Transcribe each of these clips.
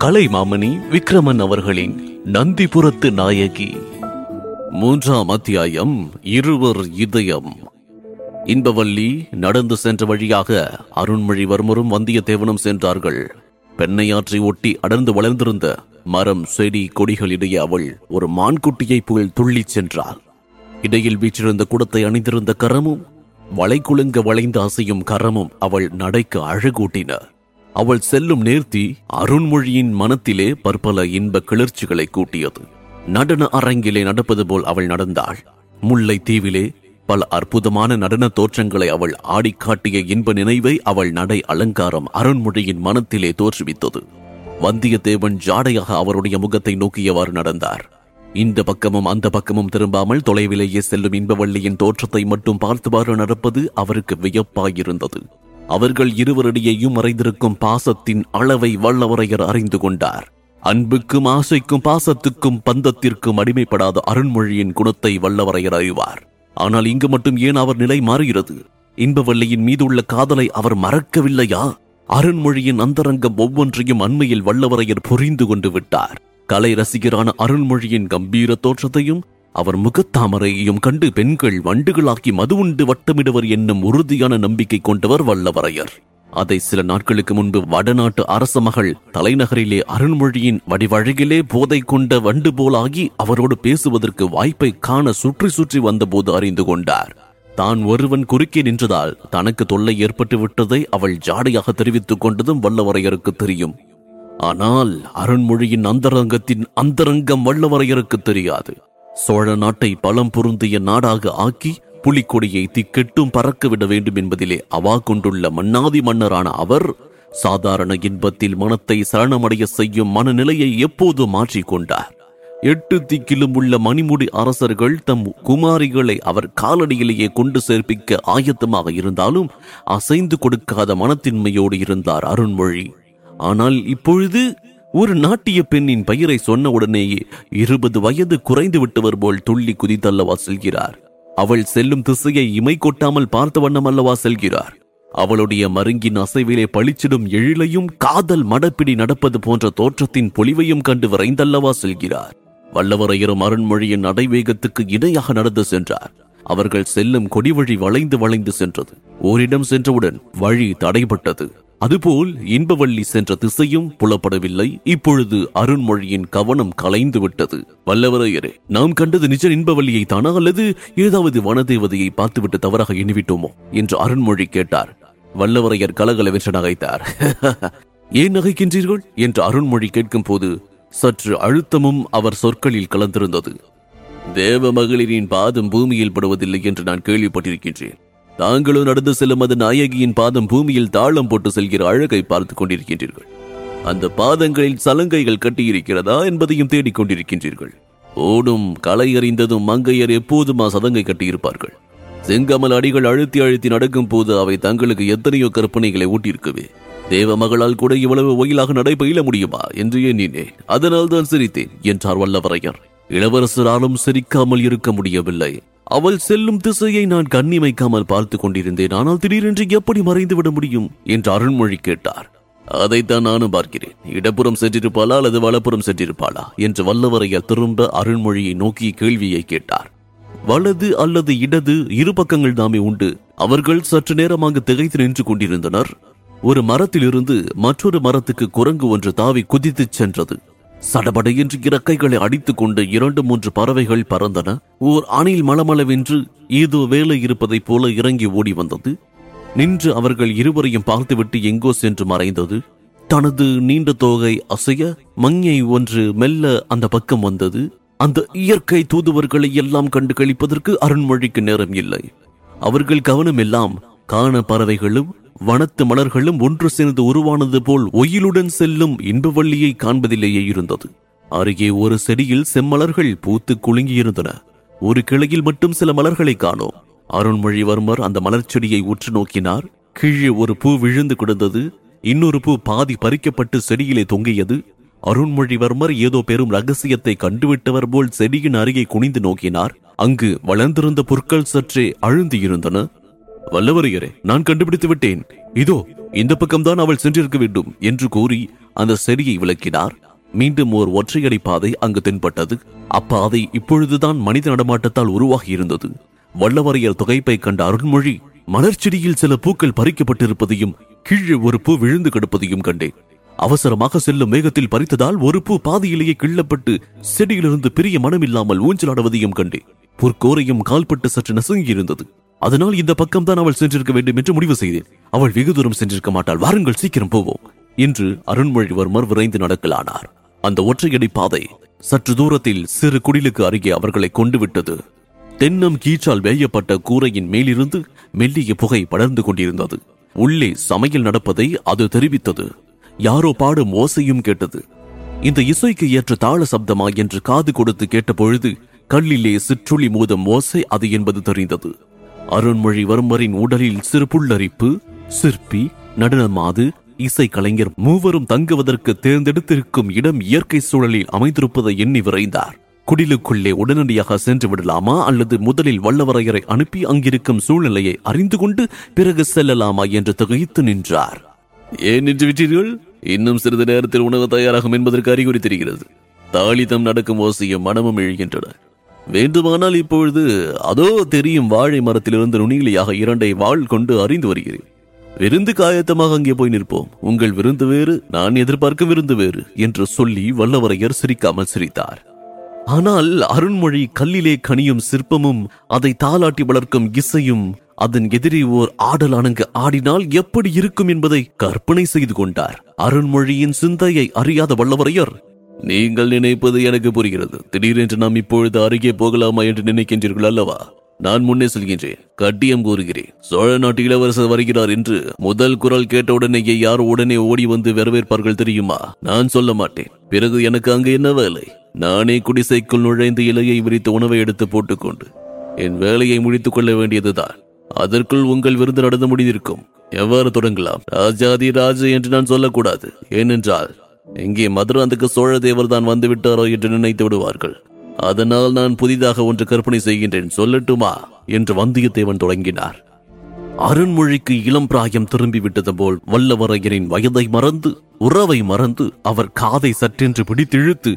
கலைமாமணி விக்ரமன் அவர்களின் நந்திபுரத்து நாயகி. 3ஆம் அத்தியாயம். இருவர் இதயம். இன்பவல்லி நடந்து சென்ற வழியாக அருண்மொழிவர்மரும் வந்தியத்தேவனும் சென்றார்கள். பெண்ணையாற்றை ஒட்டி அடர்ந்து வளர்ந்திருந்த மரம் செடி கொடிகளிடையே அவள் ஒரு மான்குட்டியைப் போல் துள்ளிச் சென்றாள். இடையில் வீற்றிருந்த குடத்தை அணிந்திருந்த கரமும் வளைகுலுங்க வளைந்து அசையும் கரமும் அவள் நடைக்கு அழகூட்டின. அவள் செல்லும் நேர்த்தி அருண்மொழியின் மனத்திலே பற்பல இன்ப கிளர்ச்சிகளை கூட்டியது. நடன அரங்கிலே நடப்பது போல் அவள் நடந்தாள். முல்லை தீவிலே பல அற்புதமான நடன தோற்றங்களை அவள் ஆடிக்காட்டிய இன்ப நினைவை அவள் நடை அலங்காரம் அருண்மொழியின் மனத்திலே தோற்றுவித்தது. வந்தியத்தேவன் ஜாடையாக அவருடைய முகத்தை நோக்கியவாறு நடந்தார். இந்த பக்கமும் அந்த பக்கமும் திரும்பாமல் தொலைவிலேயே செல்லும் இன்பவள்ளியின் தோற்றத்தை மட்டும் பார்த்துவாறு நடப்பது அவருக்கு வியப்பாயிருந்தது. அவர்கள் இருவரிடையேயும் மறைந்திருக்கும் பாசத்தின் அளவை வல்லவரையர் அறிந்து கொண்டார். அன்புக்கும் ஆசைக்கும் பாசத்துக்கும் பந்தத்திற்கும் அடிமைப்படாத அருண்மொழியின் குணத்தை வல்லவரையர் அறிவார். ஆனால் இங்கு மட்டும் ஏன் அவர் நிலை மாறுகிறது? இன்பவள்ளியின் மீது உள்ள காதலை அவர் மறக்கவில்லையா? அருண்மொழியின் அந்தரங்கம் ஒவ்வொன்றையும் அண்மையில் வல்லவரையர் புரிந்து கொண்டு விட்டார். கலை ரசிகரான அருண்மொழியின் கம்பீர தோற்றத்தையும் அவர் முகத்தாமரையையும் கண்டு பெண்கள் வண்டுகளாக்கி மது உண்டு வட்டமிடுவர் என்னும் உறுதியான நம்பிக்கை கொண்டவர் வல்லவரையர். அதை சில நாட்களுக்கு முன்பு வடநாட்டு அரச மகள் தலைநகரிலே அருண்மொழியின் வடிவழகிலே போதை கொண்ட வண்டு போலாகி அவரோடு பேசுவதற்கு வாய்ப்பை காண சுற்றி சுற்றி வந்தபோது அறிந்து கொண்டார். தான் ஒருவன் குறுக்கே நின்றதால் தனக்கு தொல்லை ஏற்பட்டு விட்டதை அவள் ஜாடையாக தெரிவித்துக் கொண்டதும் வல்லவரையருக்கு தெரியும். ஆனால் அருண்மொழியின் அந்தரங்கத்தின் அந்தரங்கம் வல்லவரையருக்கு தெரியாது. சோழ நாட்டை பலம் பொருந்திய நாடாக ஆக்கி புலிக்கொடியை திக்கெட்டும் பறக்கவிட வேண்டும் என்பதிலே அவா கொண்டுள்ள மன்னாதி மன்னரான அவர் சாதாரண இன்பத்தில் மனத்தை சரணமடைய செய்யும் மனநிலையை எப்போது மாற்றிக்கொண்டார். 8 திக்கிலும் உள்ள மணிமுடி அரசர்கள் தம் குமாரிகளை அவர் காலடியிலேயே கொண்டு சேர்ப்பிக்க ஆயத்தமாக இருந்தாலும் அசைந்து கொடுக்காத மனத்தின்மையோடு இருந்தார் அருண்மொழி. ஆனால் இப்பொழுது ஒரு நாட்டிய பெண்ணின் பெயரை சொன்ன உடனேயே 20 வயது குறைந்து விட்டவர் போல் துள்ளி குதித்தல்லவா செல்கிறார். அவள் செல்லும் திசையை இமை கொட்டாமல் பார்த்த வண்ணம் அல்லவா செல்கிறார். அவளுடைய மருங்கின் அசைவிலே பளிச்சிடும் எழிலையும் காதல் மடப்பிடி நடப்பது போன்ற தோற்றத்தின் பொலிவையும் கண்டு விரைந்தல்லவா செல்கிறார். வல்லவரையரும் அருண்மொழியின் நடைவேகத்துக்கு இணையாக நடந்து சென்றார். அவர்கள் செல்லும் கொடிவழி வளைந்து வளைந்து சென்றது. ஓரிடம் சென்றவுடன் வழி தடைபட்டது. அதுபோல் இன்பவள்ளி சென்ற திசையும் புலப்படவில்லை. இப்பொழுது அருண்மொழியின் கவனம் கலைந்து விட்டது. வல்லவரையரே, நாம் கண்டது நிஜ இன்பவள்ளியை தானா அல்லது ஏதாவது வனதேவதையை பார்த்துவிட்டு தவறாக எண்ணிவிட்டோமோ என்று அருண்மொழி கேட்டார். வல்லவரையர் கலகலவென்று நகைத்தார். ஏன் நகைக்கின்றீர்கள் என்று அருண்மொழி கேட்கும் போது சற்று அழுத்தமும் அவர் சொற்களில் கலந்திருந்தது. தேவ மகளிரின் பாதம் பூமியில் படுவதில்லை என்று நான் கேள்விப்பட்டிருக்கின்றேன். தாங்களும் நடந்து செல்லும் அது நாயகியின் பாதம் பூமியில் தாளம் போட்டு செல்கிற அழகை பார்த்துக் கொண்டிருக்கின்றீர்கள். அந்த பாதங்களில் சலங்கைகள் கட்டியிருக்கிறதா என்பதையும் தேடிக் கொண்டிருக்கின்றீர்கள். ஓடும் களை அறிந்ததும் மங்கையர் எப்போதுமா சதங்கை கட்டியிருப்பார்கள். செங்கமல் அடிகள் அழுத்தி அழுத்தி நடக்கும் போது அவை தங்களுக்கு எத்தனையோ கற்பனைகளை ஊட்டியிருக்கவே தேவ மகளால் கூட இவ்வளவு ஒயிலாக நடை பயில முடியுமா என்று எண்ணினேன். அதனால் தான் சிரித்தேன் என்றார் வல்லவரையர். இளவரசராலும் சிரிக்காமல் இருக்க முடியவில்லை. அவள் செல்லும் திசையை நான் கண்ணிமைக்காமல் பார்த்து கொண்டிருந்தேன். ஆனால் திடீரென்று எப்படி மறைந்து விட முடியும் என்று அருண்மொழி கேட்டார். அதைத்தான் நானும் பார்க்கிறேன். இடப்புறம் சென்றிருப்பாளா அல்லது வலப்புறம் சென்றிருப்பாளா என்று வல்லவரையர் திரும்ப அருண்மொழியை நோக்கி கேள்வியை கேட்டார். வலது அல்லது இடது இரு பக்கங்கள் தாமே உண்டு. அவர்கள் சற்று நேரமாக திகைத்து நின்று கொண்டிருந்தனர். ஒரு மரத்திலிருந்து மற்றொரு மரத்துக்கு குரங்கு ஒன்று தாவி குதித்துச் சென்றது. சடபடை என்று இறக்கைகளை அடித்துக் கொண்டு 2-3 பறவைகள் பறந்தன. ஓர் அணில் மளமளவென்று ஏதோ வேலை இருப்பதைப் போல இறங்கி ஓடி வந்தது. நின்று அவர்கள் இருவரையும் பார்த்துவிட்டு எங்கோ சென்று மறைந்தது. தனது நீண்ட தோகை அசைய மங்கை ஒன்று மெல்ல அந்த பக்கம் வந்தது. அந்த இயற்கை தூதுவர்களை எல்லாம் கண்டு கழிப்பதற்கு அருண்மொழிக்கு நேரம் இல்லை. அவர்கள் கவனம் எல்லாம் காண பறவைகளும் வனத்து மலர்களும் ஒன்று சேர்ந்து உருவானது போல் ஒயிலுடன் செல்லும் இன்பவள்ளியை காண்பதிலேயே இருந்தது. அருகே ஒரு செடியில் செம்மலர்கள் பூத்து குலுங்கியிருந்தன. ஒரு கிளையில் மட்டும் சில மலர்களை காணோம். அருண்மொழிவர்மர் அந்த மலர்ச்செடியை உற்று நோக்கினார். கீழே ஒரு பூ விழுந்து கிடந்தது. இன்னொரு பூ பாதி பறிக்கப்பட்டு செடியிலே தொங்கியது. அருண்மொழிவர்மர் ஏதோ பெரும் ரகசியத்தை கண்டுவிட்டவர் போல் செடியின் அருகே குனிந்து நோக்கினார். அங்கு வளர்ந்திருந்த புற்கள் சற்றே அழுந்தியிருந்தன. வல்லவரையரே, நான் கண்டுபிடித்து விட்டேன். இதோ இந்த பக்கம்தான் அவள் சென்றிருக்க வேண்டும் என்று கூறி அந்த செடியை விளக்கினார். மீண்டும் ஓர் ஒற்றையடி பாதை அங்கு தென்பட்டது. அப்பாதை இப்பொழுதுதான் மனித நடமாட்டத்தால் உருவாகி இருந்தது. வல்லவரையர் தொகைப்பை கண்ட அருண்மொழி மலர்ச்செடியில் சில பூக்கள் பறிக்கப்பட்டிருப்பதையும் கீழே ஒரு பூ விழுந்து கிடப்பதையும் கண்டேன். அவசரமாக செல்லும் வேகத்தில் பறித்ததால் ஒரு பூ பாதியிலேயே கிள்ளப்பட்டு செடியிலிருந்து பெரிய மனமில்லாமல் ஊஞ்சலாடுவதையும் கண்டேன். பொற்கோரையும் கால்பட்டு சற்று நசுங்கியிருந்தது. அதனால் இந்த பக்கம்தான் அவள் சென்றிருக்க வேண்டும் என்று முடிவு செய்தேன். அவள் வெகு தூரம் சென்றிருக்க மாட்டாள், வாருங்கள் சீக்கிரம் போவோம் என்று அருண்மொழிவர்மர் விரைந்து நடக்கலானார். அந்த ஒற்றையடி பாதை சற்று தூரத்தில் சிறு குடிலுக்கு அருகே அவர்களை கொண்டு விட்டது. தென்னம் கீற்றால் வேயப்பட்ட கூரையின் மேலிருந்து மெல்லிய புகை படர்ந்து கொண்டிருந்தது. உள்ளே சமையல் நடப்பதை அது தெரிவித்தது. யாரோ பாடும் ஓசையும் கேட்டது. இந்த இசைக்கு ஏற்ற தாள சப்தமா என்று காது கொடுத்து கேட்ட பொழுது கல்லிலே சிற்றுளி மோதும் ஓசை அது என்பது தெரிந்தது. அருண்மொழிவர்மரின் உடலில் சிறு புல்லரிப்பு. சிற்பி, நடனமாது, இசை கலைஞர் மூவரும் தங்குவதற்கு தேர்ந்தெடுத்திருக்கும் இடம் இயற்கை சூழலில் அமைந்திருப்பதை எண்ணி விரைந்தார். குடிலுக்குள்ளே உடனடியாக சென்று விடலாமா அல்லது முதலில் வல்லவரையரை அனுப்பி அங்கிருக்கும் சூழ்நிலையை அறிந்து கொண்டு பிறகு செல்லலாமா என்று திகைத்து நின்றார். ஏன் நின்று விட்டீர்கள்? இன்னும் சிறிது நேரத்தில் உணவு தயாராகும் என்பதற்கு அறிகுறி தெரிகிறது. தாளிதம் நடக்கும் ஓசையும் மனமும் எழுகின்றன. வேண்டுமானால் இப்பொழுது அதோ தெரியும் வாழை மரத்திலிருந்து நுனியிலியாக 2 வாள் கொண்டு அறிந்து வருகிறேன். விருந்து காயத்தமாக அங்கே போய் நிற்போம். உங்கள் விருந்து வேறு, நான் எதிர்பார்க்கும் விருந்து வேறு என்று சொல்லி வல்லவரையர் சிரிக்காமல் சிரித்தார். ஆனால் அருண்மொழி கல்லிலே கனியும் சிற்பமும் அதை தாளாட்டி வளர்க்கும் இசையும் அதன் எதிரே ஓர் ஆடல் அணங்கு ஆடினால் எப்படி இருக்கும் என்பதை கற்பனை செய்து கொண்டார். அருண்மொழியின் சிந்தையை அறியாத வல்லவரையர், நீங்கள் நினைப்பது எனக்கு புரிகிறது. திடீரென்று நாம் இப்பொழுது அருகே போகலாமா என்று நினைக்கின்றீர்கள் அல்லவா? நான் முன்னே செல்கின்றேன். கட்டியம் கூறுகிறேன். சோழ நாட்டு இளவரசர் வருகிறார் என்று முதல் குரல் கேட்ட உடனேயே யார் உடனே ஓடி வந்து வரவேற்பார்கள் தெரியுமா? நான் சொல்ல மாட்டேன். பிறகு எனக்கு அங்கு என்ன வேலை? நானே குடிசைக்குள் நுழைந்து இலையை விரித்து உணவை எடுத்து போட்டுக்கொண்டு என் வேலையை முடித்துக் கொள்ள வேண்டியதுதான். அதற்குள் உங்கள் விருந்து நடந்து முடிந்திருக்கும். எவ்வாறு தொடங்கலாம்? ராஜாதி ராஜு என்று நான் சொல்லக்கூடாது. ஏனென்றால் இங்கே மதுராந்தக சோழ தேவர் தான் வந்து விட்டாரோ என்று நினைத்து விடுவார்கள். அதனால் நான் புதிதாக ஒன்று கற்பனை செய்கின்றேன். சொல்லட்டுமா என்று வந்தியத்தேவன் தொடங்கினார். அருண்மொழிக்கு இளம் பிராயம் திரும்பிவிட்டது போல் வல்லவரையரின் வயதை மறந்து உறவை மறந்து அவர் காதை சற்றென்று பிடித்திழுத்து,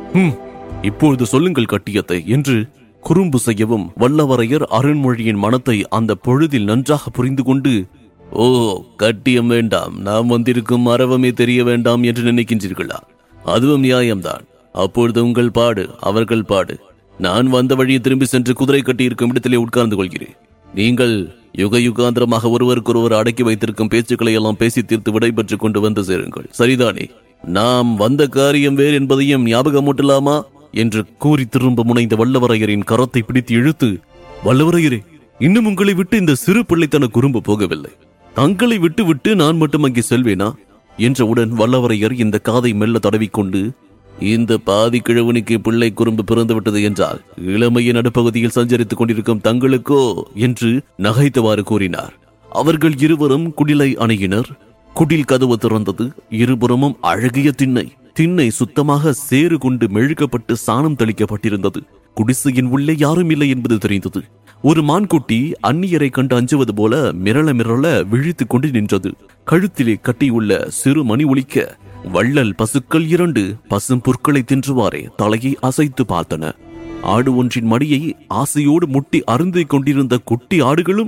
இப்பொழுது சொல்லுங்கள் கட்டியத்தை என்று குறும்பு செய்யவும் வல்லவரையர் அருண்மொழியின் மனத்தை அந்த பொழுதில் நன்றாக புரிந்து கொண்டு, ஓ, கட்டியம் வேண்டாம், நாம் வந்திருக்கும் அரவமே தெரிய வேண்டாம் என்று நினைக்கின்றீர்களா? அதுவும் நியாயம்தான். அப்பொழுது உங்கள் பாடு, அவர்கள் பாடு. நான் வந்த வழியை திரும்பி சென்று குதிரை கட்டி இருக்கும் இடத்திலே உட்கார்ந்து கொள்கிறேன். நீங்கள் யுக யுகாந்திரமாக ஒருவருக்கொருவர் அடக்கி வைத்திருக்கும் பேச்சுக்களை எல்லாம் பேசி தீர்த்து விடைபெற்றுக் கொண்டு வந்து சேருங்கள். சரிதானே? நாம் வந்த காரியம் வேறு என்பதையும் ஞாபகமூட்டலாமா என்று கூறி திரும்ப முனைந்த வல்லவரையரின் கரத்தை பிடித்து இழுத்து, வல்லவரையரே, இன்னும் உங்களை விட்டு இந்த சிறு பிள்ளைத்தன குறும்பு போகவில்லை. தங்களை விட்டு விட்டு நான் மட்டும் அங்கே செல்வேனா என்றவுடன் வல்லவரையர் இந்த காதை மெல்ல தடவிக்கொண்டு, இந்த பாதி கிழவனுக்கு பிள்ளை குறும்பு பிறந்து விட்டது என்றால் இளமையின் நடுப்பகுதியில் சஞ்சரித்துக் கொண்டிருக்கும் தங்களுக்கோ என்று நகைத்தவாறு கூறினார். அவர்கள் இருவரும் குடிலை அணுகினர். குடில் கதவு திறந்தது. இருபுறமும் அழகிய திண்ணை சுத்தமாக சேறு கொண்டு மெழுகப்பட்டு சாணம் தெளிக்கப்பட்டிருந்தது. குடிசையின் உள்ளே யாரும் இல்லை என்பது தெரிந்தது. ஒரு மான்குட்டி அந்நியரை கண்டு அஞ்சுவது போல மிரள மிரள விழித்துக் கொண்டு நின்றது. கழுத்திலே கட்டியுள்ள சிறு மணி ஒலிக்க வள்ளல் பசுக்கள் 2 பசும் புற்களை தின்றுவாரே தலையை அசைத்து பார்த்தன. ஆடு ஒன்றின் மடியை ஆசையோடு முட்டி அருந்திக் கொண்டிருந்த குட்டி ஆடுகளும்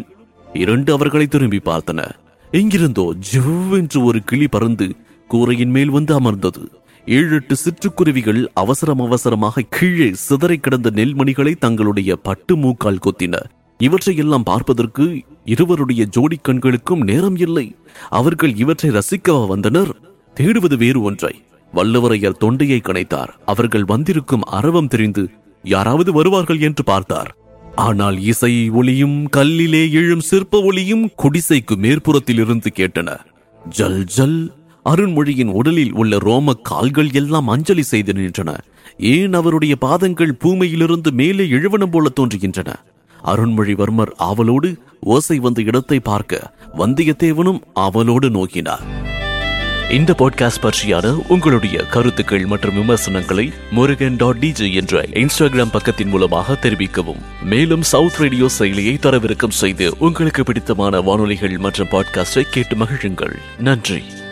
2 அவர்களை திரும்பி பார்த்தன. எங்கிருந்தோ ஜிவ்வென்று ஒரு கிளி பறந்து கூரையின் மேல் வந்து அமர்ந்தது. 7-8 சிற்றுக்குருவிகள் அவசரமாக கீழே சிதறை கிடந்த நெல்மணிகளை தங்களுடைய பட்டு மூக்கால் கொத்தின. இவற்றையெல்லாம் பார்ப்பதற்கு இருவருடைய ஜோடி கண்களுக்கும் நேரம் இல்லை. அவர்கள் இவற்றை ரசிக்க வந்தனர். தேடுவது வேறு ஒன்றை. வல்லவரையர் தொண்டையை கனைத்தார். அவர்கள் வந்திருக்கும் அரவம் தெரிந்து யாராவது வருவார்கள் என்று பார்த்தார். ஆனால் இசை ஒளியும் கல்லிலே எழும் சிற்ப ஒளியும் குடிசைக்கு மேற்புறத்தில் இருந்து கேட்டன. ஜல் ஜல். அருண்மொழியின் உடலில் உள்ள ரோம கால்கள் எல்லாம் அஞ்சலி செய்து நின்றன. ஏன் அவருடைய பாதங்கள் பூமியிலிருந்து மேலே எழுவனம் போல தோன்றுகின்றன. அருண்மொழிவர்மர் ஆவலோடு ஓசை வந்த இடத்தை பார்க்க வந்தியத்தேவனும் ஆவலோடு நோக்கினார். இந்த பாட்காஸ்ட் பற்றியான உங்களுடைய கருத்துக்கள் மற்றும் விமர்சனங்களை murugan.dj என்ற இன்ஸ்டாகிராம் பக்கத்தின் மூலமாக தெரிவிக்கவும். மேலும் சவுத் ரேடியோ செயலியை தரவிறக்கம் செய்து உங்களுக்கு பிடித்தமான வானொலிகள் மற்றும் பாட்காஸ்டை கேட்டு மகிழுங்கள். நன்றி.